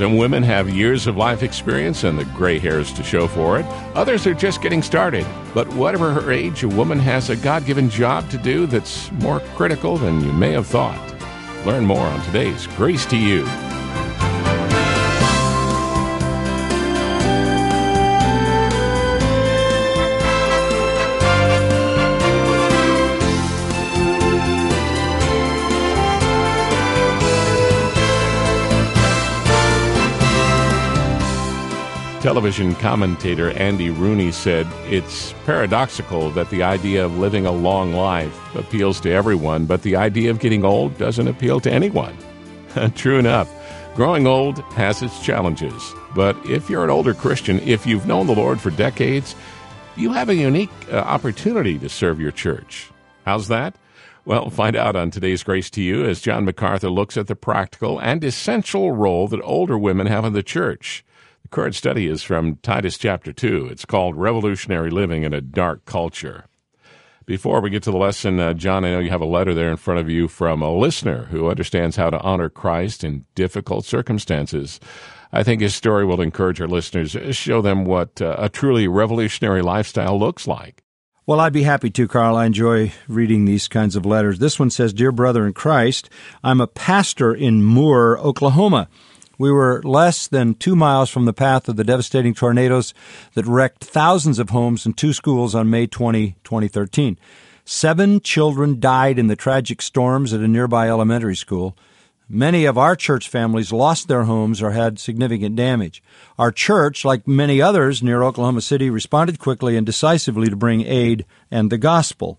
Some women have years of life experience and the gray hairs to show for it. Others are just getting started. But whatever her age, a woman has a God-given job to do that's more critical than you may have thought. Learn more on today's Grace to You. Television commentator Andy Rooney said, "It's paradoxical that the idea of living a long life appeals to everyone, but the idea of getting old doesn't appeal to anyone." True enough, growing old has its challenges. But if you're an older Christian, if you've known the Lord for decades, you have a unique opportunity to serve your church. How's that? Well, find out on today's Grace to You as John MacArthur looks at the practical and essential role that older women have in the church. The current study is from Titus chapter 2. It's called Revolutionary Living in a Dark Culture. Before we get to the lesson, John, I know you have a letter there in front of you from a listener who understands how to honor Christ in difficult circumstances. I think his story will encourage our listeners, show them what a truly revolutionary lifestyle looks like. Well, I'd be happy to, Carl. I enjoy reading these kinds of letters. This one says, "Dear brother in Christ, I'm a pastor in Moore, Oklahoma. We were less than 2 miles from the path of the devastating tornadoes that wrecked thousands of homes and 2 schools on May 20, 2013. 7 children died in the tragic storms at a nearby elementary school. Many of our church families lost their homes or had significant damage. Our church, like many others near Oklahoma City, responded quickly and decisively to bring aid and the gospel.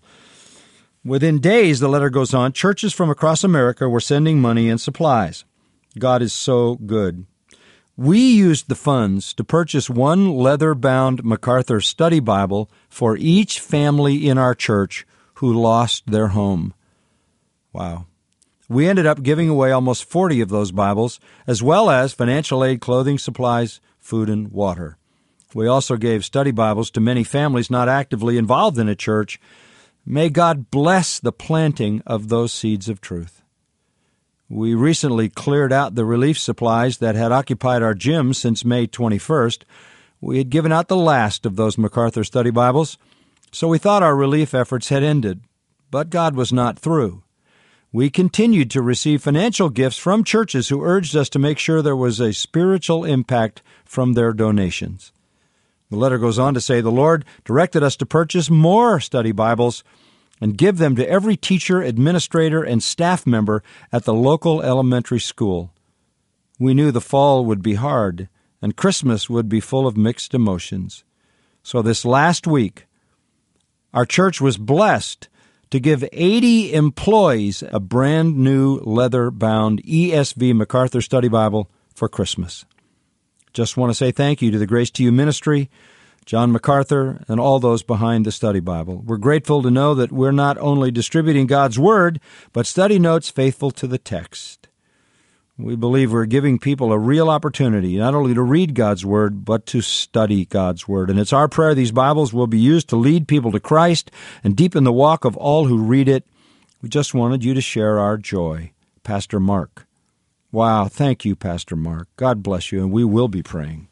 Within days," the letter goes on, "churches from across America were sending money and supplies. God is so good. We used the funds to purchase 1 leather-bound MacArthur Study Bible for each family in our church who lost their home." Wow. We ended up giving away almost 40 of those Bibles, as well as financial aid, clothing, supplies, food, and water. We also gave study Bibles to many families not actively involved in a church. May God bless the planting of those seeds of truth. We recently cleared out the relief supplies that had occupied our gym since May 21st. We had given out the last of those MacArthur Study Bibles, so we thought our relief efforts had ended. But God was not through. We continued to receive financial gifts from churches who urged us to make sure there was a spiritual impact from their donations. The letter goes on to say, "The Lord directed us to purchase more study Bibles and give them to every teacher, administrator, and staff member at the local elementary school. We knew the fall would be hard, and Christmas would be full of mixed emotions. So this last week, our church was blessed to give 80 employees a brand new leather-bound ESV MacArthur Study Bible for Christmas. Just want to say thank you to the Grace to You ministry, John MacArthur, and all those behind the Study Bible. We're grateful to know that we're not only distributing God's Word, but study notes faithful to the text. We believe we're giving people a real opportunity not only to read God's Word, but to study God's Word. And it's our prayer these Bibles will be used to lead people to Christ and deepen the walk of all who read it. We just wanted you to share our joy. Pastor Mark." Wow, thank you, Pastor Mark. God bless you, and we will be praying.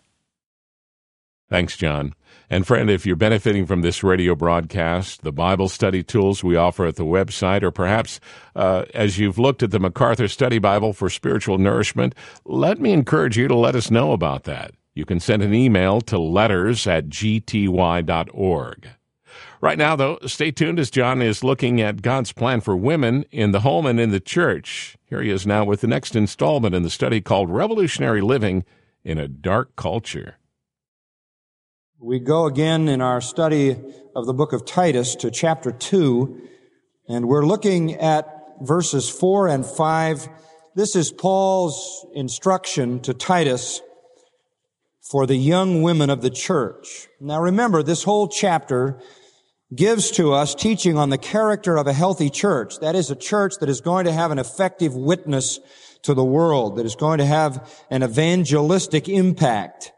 Thanks, John. And friend, if you're benefiting from this radio broadcast, the Bible study tools we offer at the website, or perhaps as you've looked at the MacArthur Study Bible for spiritual nourishment, let me encourage you to let us know about that. You can send an email to letters@gty.org. Right now, though, stay tuned as John is looking at God's plan for women in the home and in the church. Here he is now with the next installment in the study called Revolutionary Living in a Dark Culture. We go again in our study of the book of Titus to chapter 2, and we're looking at verses 4 and 5. This is Paul's instruction to Titus for the young women of the church. Now remember, this whole chapter gives to us teaching on the character of a healthy church. That is a church that is going to have an effective witness to the world, that is going to have an evangelistic impact.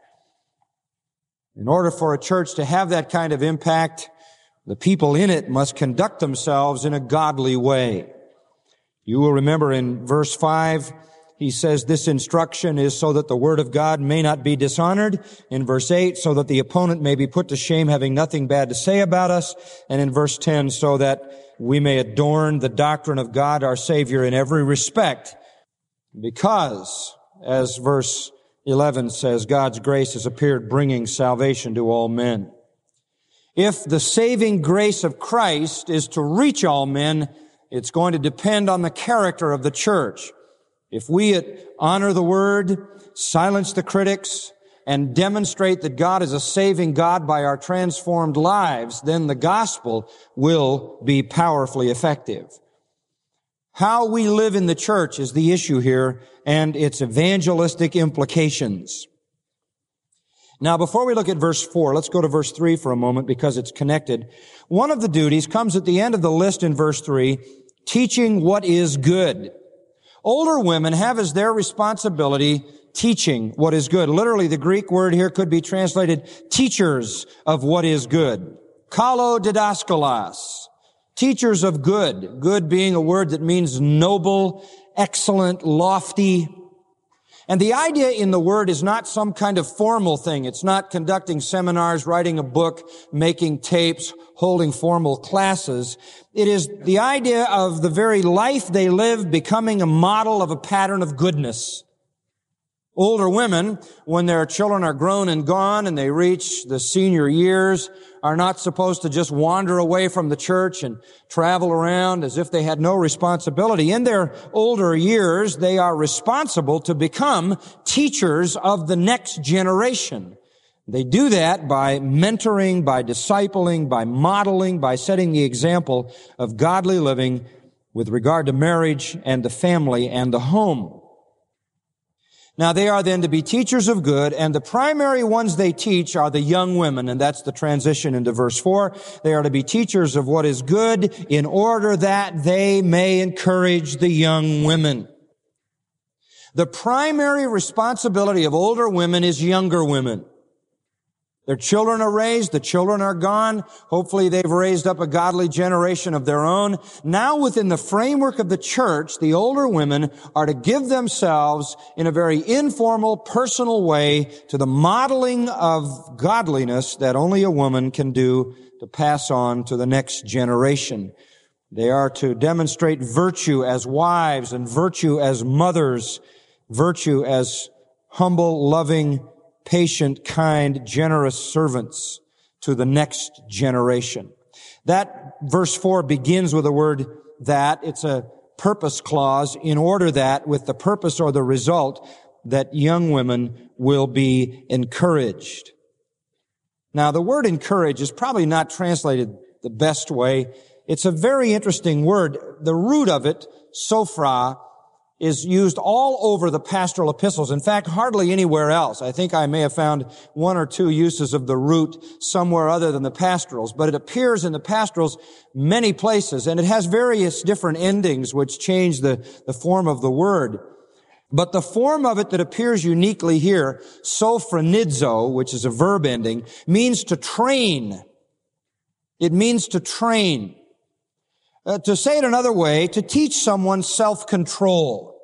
In order for a church to have that kind of impact, the people in it must conduct themselves in a godly way. You will remember in verse 5, he says this instruction is so that the word of God may not be dishonored. In verse 8, so that the opponent may be put to shame, having nothing bad to say about us. And in verse 10, so that we may adorn the doctrine of God our Savior in every respect. Because, as verse 11 says, God's grace has appeared, bringing salvation to all men. If the saving grace of Christ is to reach all men, it's going to depend on the character of the church. If we honor the Word, silence the critics, and demonstrate that God is a saving God by our transformed lives, then the gospel will be powerfully effective. How we live in the church is the issue here, and its evangelistic implications. Now, before we look at verse 4, let's go to verse 3 for a moment because it's connected. One of the duties comes at the end of the list in verse 3, teaching what is good. Older women have as their responsibility teaching what is good. Literally, the Greek word here could be translated teachers of what is good. Kalodidaskalos. Teachers of good. Good being a word that means noble, excellent, lofty. And the idea in the word is not some kind of formal thing. It's not conducting seminars, writing a book, making tapes, holding formal classes. It is the idea of the very life they live becoming a model of a pattern of goodness. Older women, when their children are grown and gone and they reach the senior years, are not supposed to just wander away from the church and travel around as if they had no responsibility. In their older years, they are responsible to become teachers of the next generation. They do that by mentoring, by discipling, by modeling, by setting the example of godly living with regard to marriage and the family and the home. Now, they are then to be teachers of good, and the primary ones they teach are the young women, and that's the transition into verse 4. They are to be teachers of what is good in order that they may encourage the young women. The primary responsibility of older women is younger women. Their children are raised, the children are gone. Hopefully they've raised up a godly generation of their own. Now within the framework of the church, the older women are to give themselves in a very informal, personal way to the modeling of godliness that only a woman can do to pass on to the next generation. They are to demonstrate virtue as wives and virtue as mothers, virtue as humble, loving, patient, kind, generous servants to the next generation. That verse 4 begins with the word that. It's a purpose clause in order that, with the purpose or the result, that young women will be encouraged. Now, the word encourage is probably not translated the best way. It's a very interesting word. The root of it, sophra, is used all over the pastoral epistles. In fact, hardly anywhere else. I think I may have found one or two uses of the root somewhere other than the pastorals, but it appears in the pastorals many places, and it has various different endings which change the form of the word. But the form of it that appears uniquely here, sophronidzo, which is a verb ending, means to train. It means to train. To say it another way, to teach someone self-control.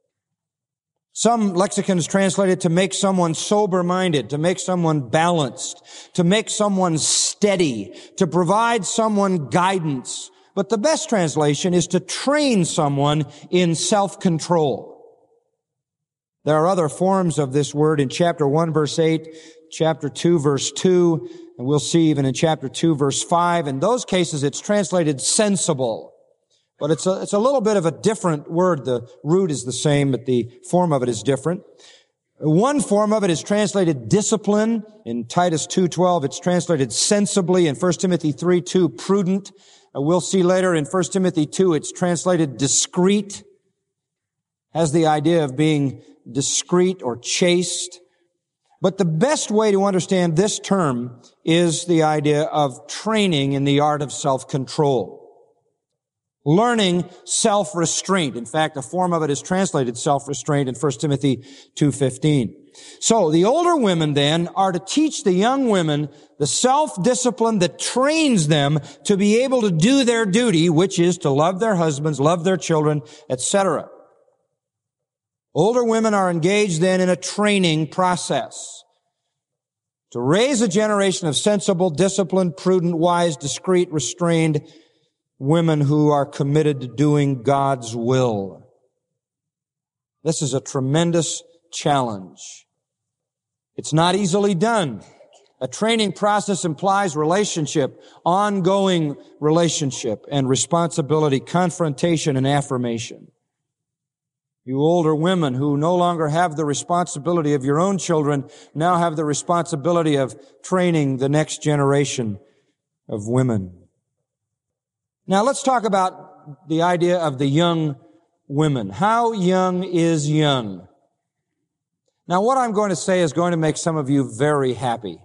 Some lexicons translate it to make someone sober-minded, to make someone balanced, to make someone steady, to provide someone guidance. But the best translation is to train someone in self-control. There are other forms of this word in chapter 1, verse 8, chapter 2, verse 2, and we'll see even in chapter 2, verse 5. In those cases, it's translated sensible. But it's a little bit of a different word. The root is the same, but the form of it is different. One form of it is translated discipline. In Titus 2:12, it's translated sensibly. In 1 Timothy 3:2, prudent. We'll see later in 1 Timothy 2, it's translated discreet. Has the idea of being discreet or chaste. But the best way to understand this term is the idea of training in the art of self-control. Learning self-restraint. In fact, a form of it is translated self-restraint in 1 Timothy 2:15. So the older women then are to teach the young women the self-discipline that trains them to be able to do their duty, which is to love their husbands, love their children, etc. Older women are engaged then in a training process to raise a generation of sensible, disciplined, prudent, wise, discreet, restrained women who are committed to doing God's will. This is a tremendous challenge. It's not easily done. A training process implies relationship, ongoing relationship and responsibility, confrontation and affirmation. You older women who no longer have the responsibility of your own children now have the responsibility of training the next generation of women. Now let's talk about the idea of the young women. How young is young? Now what I'm going to say is going to make some of you very happy.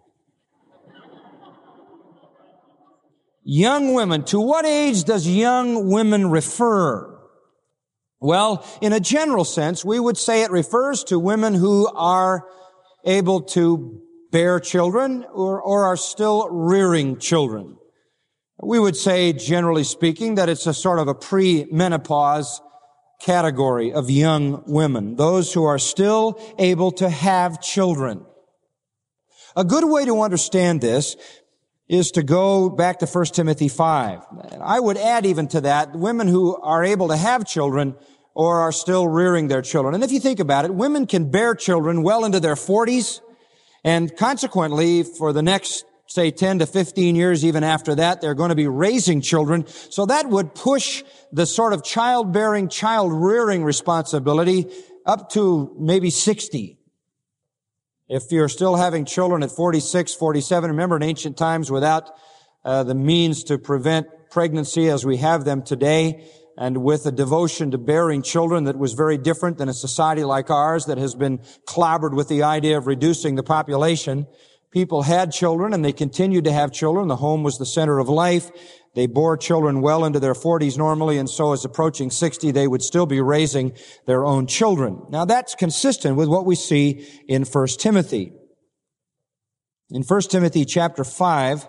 Young women. To what age does young women refer? Well, in a general sense, we would say it refers to women who are able to bear children or are still rearing children. We would say, generally speaking, that it's a sort of a pre-menopause category of young women, those who are still able to have children. A good way to understand this is to go back to 1 Timothy 5. I would add even to that, women who are able to have children or are still rearing their children. And if you think about it, women can bear children well into their 40s, and consequently, for the next, say, 10 to 15 years, even after that, they're going to be raising children. So that would push the sort of childbearing, child-rearing responsibility up to maybe 60. If you're still having children at 46, 47, remember in ancient times without the means to prevent pregnancy as we have them today, and with a devotion to bearing children that was very different than a society like ours that has been clobbered with the idea of reducing the population, people had children and they continued to have children. The home was the center of life. They bore children well into their 40s normally, and so as approaching 60, they would still be raising their own children. Now that's consistent with what we see in 1 Timothy. In 1 Timothy chapter 5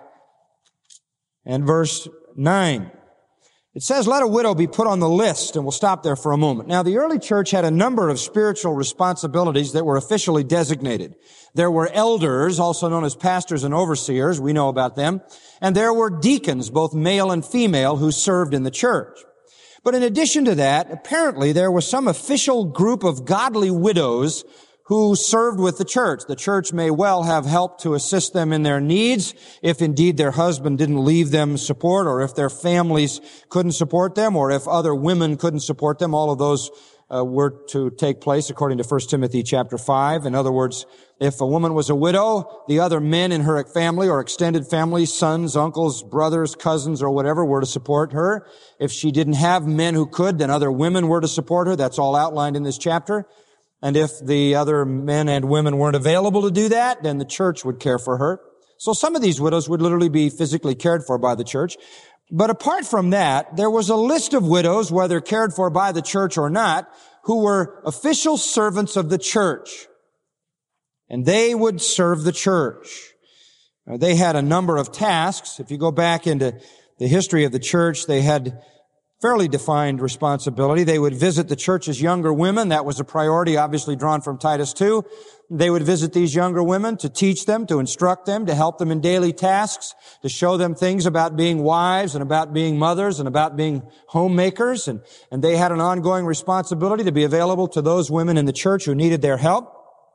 and verse 9, it says, let a widow be put on the list, and we'll stop there for a moment. Now, the early church had a number of spiritual responsibilities that were officially designated. There were elders, also known as pastors and overseers, we know about them, and there were deacons, both male and female, who served in the church. But in addition to that, apparently there was some official group of godly widows who served with the church. The church may well have helped to assist them in their needs if indeed their husband didn't leave them support, or if their families couldn't support them, or if other women couldn't support them. All of those were to take place according to 1 Timothy chapter 5. In other words, if a woman was a widow, the other men in her family or extended family, sons, uncles, brothers, cousins, or whatever, were to support her. If she didn't have men who could, then other women were to support her. That's all outlined in this chapter. And if the other men and women weren't available to do that, then the church would care for her. So some of these widows would literally be physically cared for by the church. But apart from that, there was a list of widows, whether cared for by the church or not, who were official servants of the church. And they would serve the church. They had a number of tasks. If you go back into the history of the church, they had fairly defined responsibility. They would visit the church's younger women. That was a priority, obviously drawn from Titus 2. They would visit these younger women to teach them, to instruct them, to help them in daily tasks, to show them things about being wives and about being mothers and about being homemakers. And they had an ongoing responsibility to be available to those women in the church who needed their help.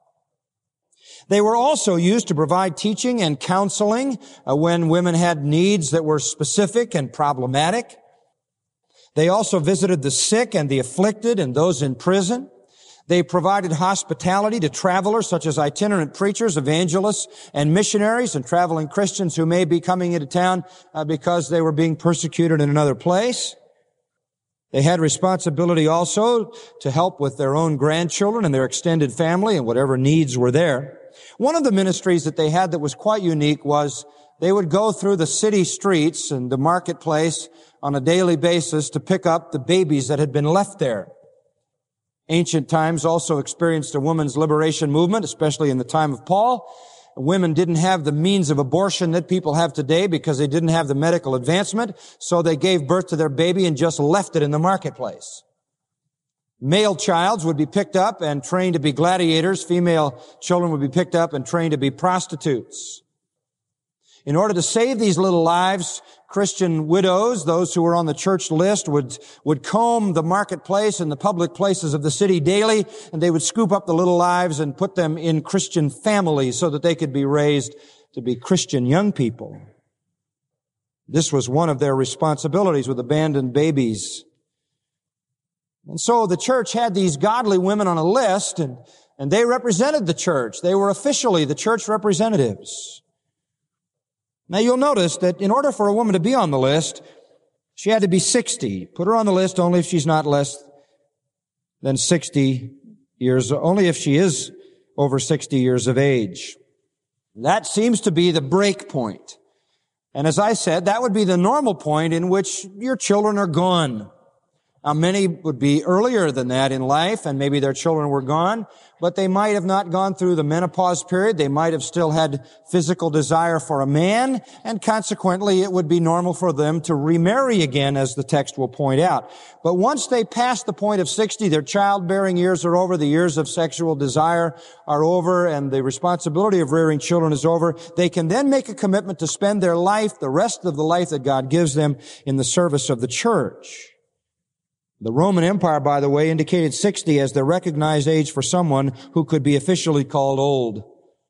They were also used to provide teaching and counseling when women had needs that were specific and problematic. They also visited the sick and the afflicted and those in prison. They provided hospitality to travelers such as itinerant preachers, evangelists, and missionaries and traveling Christians who may be coming into town because they were being persecuted in another place. They had responsibility also to help with their own grandchildren and their extended family and whatever needs were there. One of the ministries that they had that was quite unique was they would go through the city streets and the marketplace on a daily basis to pick up the babies that had been left there. Ancient times also experienced a women's liberation movement, especially in the time of Paul. Women didn't have the means of abortion that people have today because they didn't have the medical advancement, so they gave birth to their baby and just left it in the marketplace. Male childs would be picked up and trained to be gladiators. Female children would be picked up and trained to be prostitutes. In order to save these little lives, Christian widows, those who were on the church list, would comb the marketplace and the public places of the city daily, and they would scoop up the little lives and put them in Christian families so that they could be raised to be Christian young people. This was one of their responsibilities with abandoned babies. And so the church had these godly women on a list, and they represented the church. They were officially the church representatives. Now you'll notice that in order for a woman to be on the list, she had to be 60. Put her on the list only if she's not less than 60 years, only if she is over 60 years of age. That seems to be the break point. And as I said, that would be the normal point in which your children are gone. Now, many would be earlier than that in life, and maybe their children were gone, but they might have not gone through the menopause period. They might have still had physical desire for a man, and consequently, it would be normal for them to remarry again, as the text will point out. But once they pass the point of 60, their childbearing years are over, the years of sexual desire are over, and the responsibility of rearing children is over. They can then make a commitment to spend their life, the rest of the life that God gives them, in the service of the church. The Roman Empire, by the way, indicated 60 as the recognized age for someone who could be officially called old.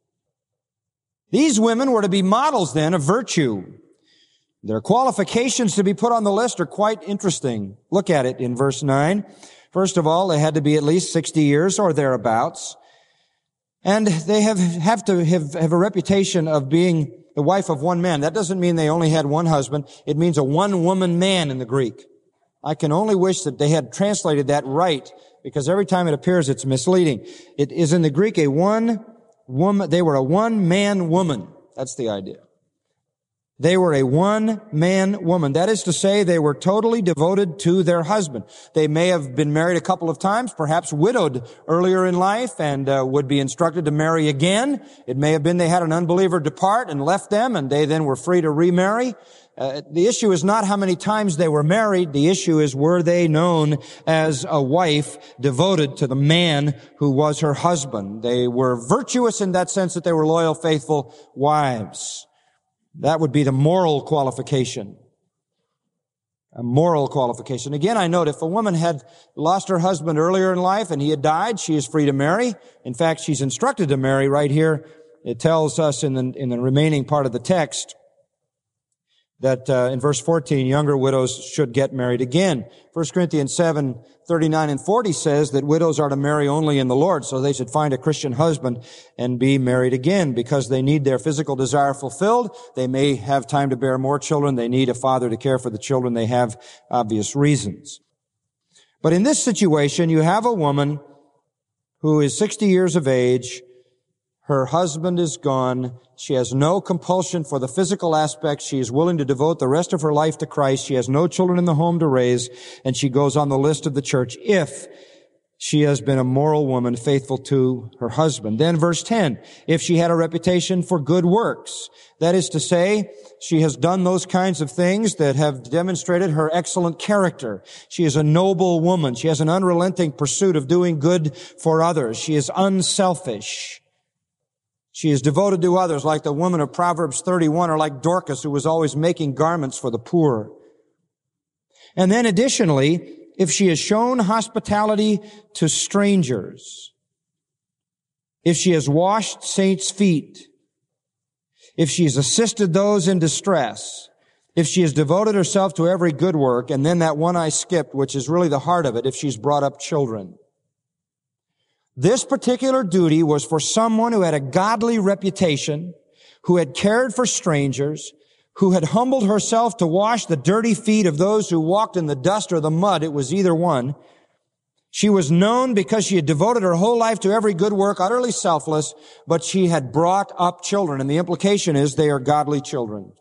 These women were to be models then of virtue. Their qualifications to be put on the list are quite interesting. Look at it in verse 9. First of all, they had to be at least 60 years or thereabouts. And they have to have a reputation of being the wife of one man. That doesn't mean they only had one husband. It means a one-woman man in the Greek. I can only wish that they had translated that right, because every time it appears, it's misleading. It is in the Greek a one-woman, they were a one-man woman. That's the idea. They were a one-man woman. That is to say, they were totally devoted to their husband. They may have been married a couple of times, perhaps widowed earlier in life, and would be instructed to marry again. It may have been they had an unbeliever depart and left them, and they then were free to remarry. The issue is not how many times they were married. The issue is, were they known as a wife devoted to the man who was her husband? They were virtuous in that sense that they were loyal, faithful wives. That would be the moral qualification. A moral qualification. Again, I note if a woman had lost her husband earlier in life and he had died, she is free to marry. In fact, she's instructed to marry right here. It tells us in the remaining part of the text that in verse 14, younger widows should get married again. 1 Corinthians 7:39 and 40 says that widows are to marry only in the Lord, so they should find a Christian husband and be married again because they need their physical desire fulfilled. They may have time to bear more children. They need a father to care for the children. They have obvious reasons. But in this situation, you have a woman who is 60 years of age. Her husband is gone. She has no compulsion for the physical aspects. She is willing to devote the rest of her life to Christ. She has no children in the home to raise, and she goes on the list of the church if she has been a moral woman faithful to her husband. Then verse 10, if she had a reputation for good works, that is to say, she has done those kinds of things that have demonstrated her excellent character. She is a noble woman. She has an unrelenting pursuit of doing good for others. She is unselfish. She is devoted to others, like the woman of Proverbs 31, or like Dorcas, who was always making garments for the poor. And then additionally, if she has shown hospitality to strangers, if she has washed saints' feet, if she has assisted those in distress, if she has devoted herself to every good work, and then that one I skipped, which is really the heart of it, if she's brought up children. This particular duty was for someone who had a godly reputation, who had cared for strangers, who had humbled herself to wash the dirty feet of those who walked in the dust or the mud. It was either one. She was known because she had devoted her whole life to every good work, utterly selfless, but she had brought up children, and the implication is they are godly children.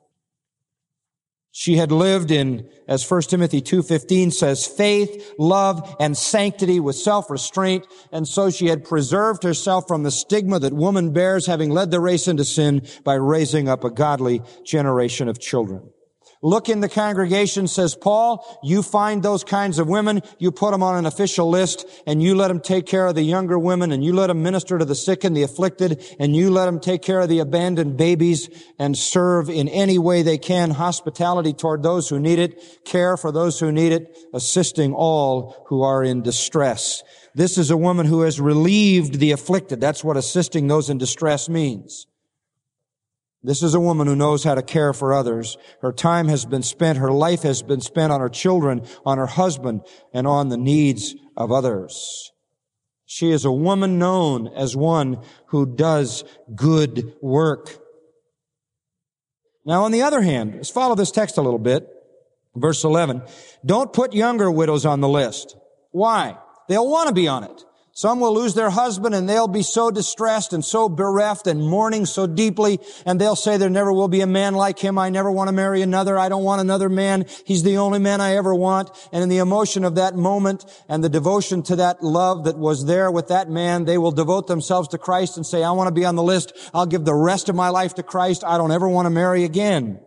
She had lived in, as 1 Timothy 2:15 says, faith, love, and sanctity with self-restraint, and so she had preserved herself from the stigma that woman bears, having led the race into sin by raising up a godly generation of children. Look in the congregation, says Paul, you find those kinds of women, you put them on an official list, and you let them take care of the younger women, and you let them minister to the sick and the afflicted, and you let them take care of the abandoned babies and serve in any way they can, hospitality toward those who need it, care for those who need it, assisting all who are in distress. This is a woman who has relieved the afflicted. That's what assisting those in distress means. This is a woman who knows how to care for others. Her time has been spent, her life has been spent on her children, on her husband, and on the needs of others. She is a woman known as one who does good work. Now, on the other hand, let's follow this text a little bit. Verse 11, don't put younger widows on the list. Why? They'll want to be on it. Some will lose their husband and they'll be so distressed and so bereft and mourning so deeply, and they'll say there never will be a man like him. I never want to marry another. I don't want another man. He's the only man I ever want. And in the emotion of that moment and the devotion to that love that was there with that man, they will devote themselves to Christ and say, I want to be on the list. I'll give the rest of my life to Christ. I don't ever want to marry again.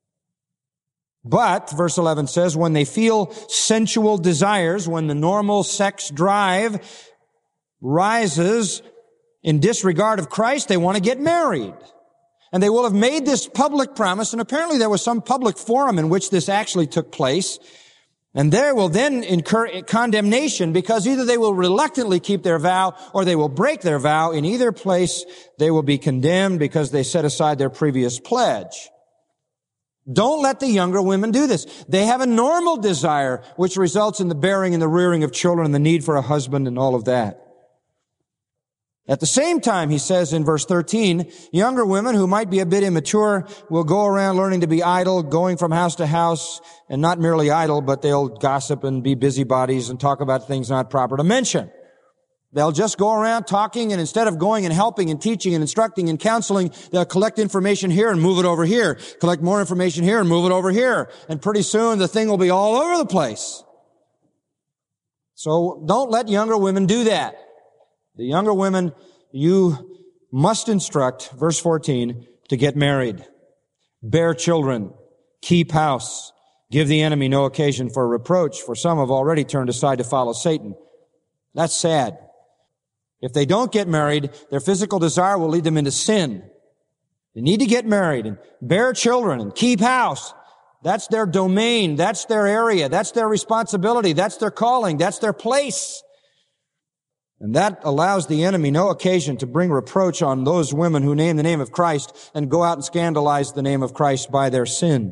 But, verse 11 says, when they feel sensual desires, when the normal sex drive rises in disregard of Christ, they want to get married. And they will have made this public promise, and apparently there was some public forum in which this actually took place. And there will then incur condemnation, because either they will reluctantly keep their vow or they will break their vow. In either place, they will be condemned because they set aside their previous pledge. Don't let the younger women do this. They have a normal desire, which results in the bearing and the rearing of children and the need for a husband and all of that. At the same time, he says in verse 13, younger women who might be a bit immature will go around learning to be idle, going from house to house, and not merely idle, but they'll gossip and be busybodies and talk about things not proper to mention. They'll just go around talking, and instead of going and helping and teaching and instructing and counseling, they'll collect information here and move it over here, collect more information here and move it over here. And pretty soon the thing will be all over the place. So don't let younger women do that. The younger women, you must instruct, verse 14, to get married, bear children, keep house, give the enemy no occasion for reproach, for some have already turned aside to follow Satan. That's sad. If they don't get married, their physical desire will lead them into sin. They need to get married and bear children and keep house. That's their domain. That's their area. That's their responsibility. That's their calling. That's their place. And that allows the enemy no occasion to bring reproach on those women who name the name of Christ and go out and scandalize the name of Christ by their sin.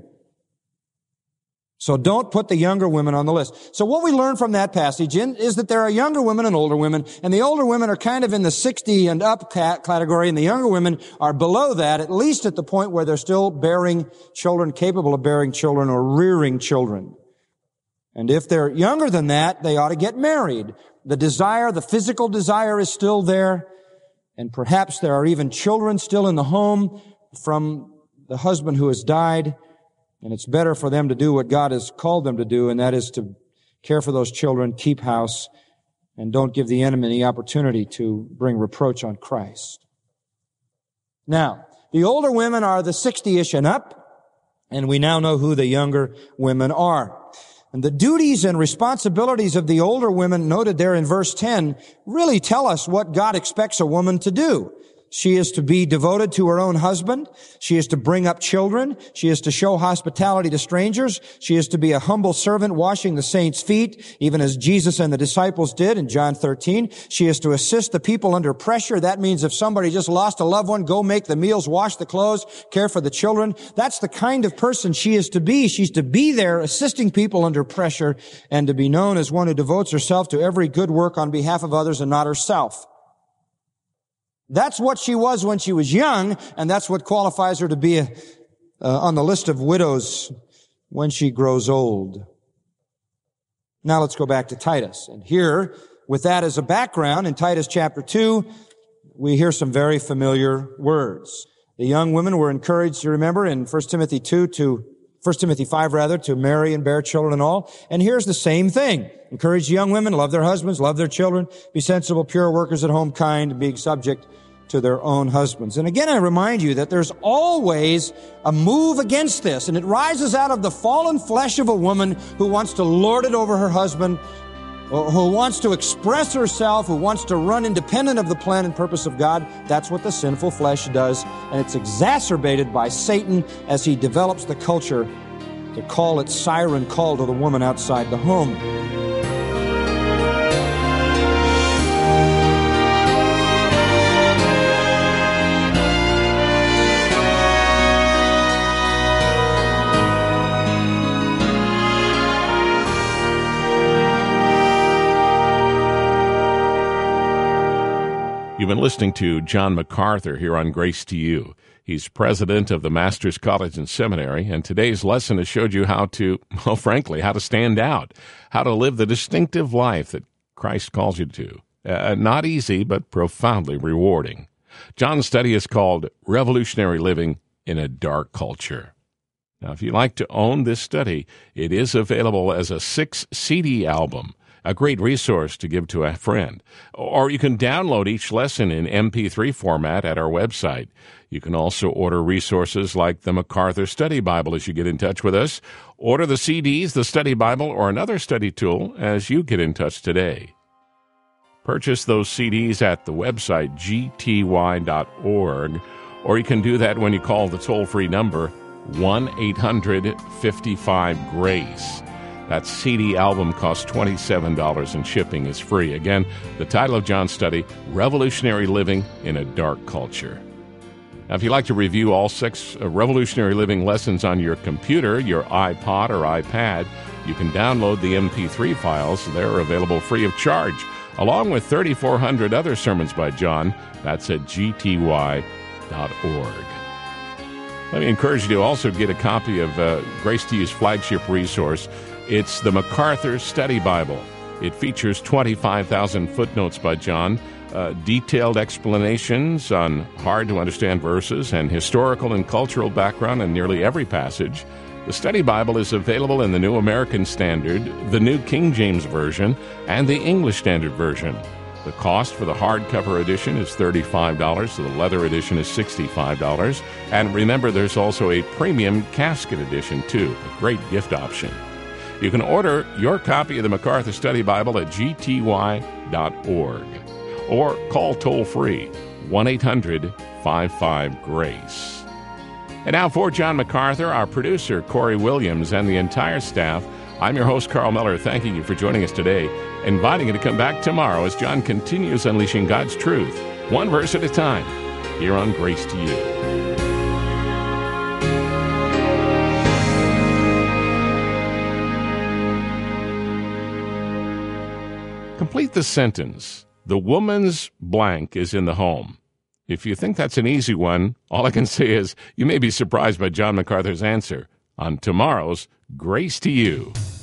So don't put the younger women on the list. So what we learn from that passage is that there are younger women and older women, and the older women are kind of in the 60 and up category, and the younger women are below that, at least at the point where they're still bearing children, capable of bearing children or rearing children. And if they're younger than that, they ought to get married. The desire, the physical desire is still there, and perhaps there are even children still in the home from the husband who has died, and it's better for them to do what God has called them to do, and that is to care for those children, keep house, and don't give the enemy the opportunity to bring reproach on Christ. Now, the older women are the 60-ish and up, and we now know who the younger women are. And the duties and responsibilities of the older women noted there in verse 10 really tell us what God expects a woman to do. She is to be devoted to her own husband. She is to bring up children. She is to show hospitality to strangers. She is to be a humble servant washing the saints' feet, even as Jesus and the disciples did in John 13. She is to assist the people under pressure. That means if somebody just lost a loved one, go make the meals, wash the clothes, care for the children. That's the kind of person she is to be. She's to be there assisting people under pressure and to be known as one who devotes herself to every good work on behalf of others and not herself. That's what she was when she was young, and that's what qualifies her to be on the list of widows when she grows old. Now let's go back to Titus. And here, with that as a background, in Titus chapter 2, we hear some very familiar words. The young women were encouraged, you remember, in 1 Timothy 5 to marry and bear children and all. And here's the same thing. Encourage young women, love their husbands, love their children, be sensible, pure workers at home, kind, being subject to their own husbands. And again, I remind you that there's always a move against this, and it rises out of the fallen flesh of a woman who wants to lord it over her husband, who wants to express herself, who wants to run independent of the plan and purpose of God. That's what the sinful flesh does, and it's exacerbated by Satan as he develops the culture to call its siren call to the woman outside the home. You've been listening to John MacArthur here on Grace to You. He's president of the Master's College and Seminary, and today's lesson has showed you how to, well, frankly, how to stand out, how to live the distinctive life that Christ calls you to. Not easy, but profoundly rewarding. John's study is called Revolutionary Living in a Dark Culture. Now, if you'd like to own this study, it is available as a 6-CD album, a great resource to give to a friend. Or you can download each lesson in MP3 format at our website. You can also order resources like the MacArthur Study Bible as you get in touch with us. Order the CDs, the Study Bible, or another study tool as you get in touch today. Purchase those CDs at the website gty.org, or you can do that when you call the toll-free number 1-800-55-GRACE. That CD album costs $27 and shipping is free. Again, the title of John's study, Revolutionary Living in a Dark Culture. Now, if you'd like to review all 6 Revolutionary Living lessons on your computer, your iPod or iPad, you can download the MP3 files. They're available free of charge, along with 3,400 other sermons by John. That's at gty.org. Let me encourage you to also get a copy of Grace to You's flagship resource. It's the MacArthur Study Bible. It features 25,000 footnotes by John, detailed explanations on hard-to-understand verses, and historical and cultural background in nearly every passage. The Study Bible is available in the New American Standard, the New King James Version, and the English Standard Version. The cost for the hardcover edition is $35, so the leather edition is $65. And remember, there's also a premium casket edition, too, a great gift option. You can order your copy of the MacArthur Study Bible at gty.org or call toll-free 1-800-55-GRACE. And now for John MacArthur, our producer, Corey Williams, and the entire staff, I'm your host, Carl Miller, thanking you for joining us today, inviting you to come back tomorrow as John continues unleashing God's truth, one verse at a time, here on Grace to You. Complete the sentence. The woman's blank is in the home. If you think that's an easy one, all I can say is you may be surprised by John MacArthur's answer on tomorrow's Grace to You.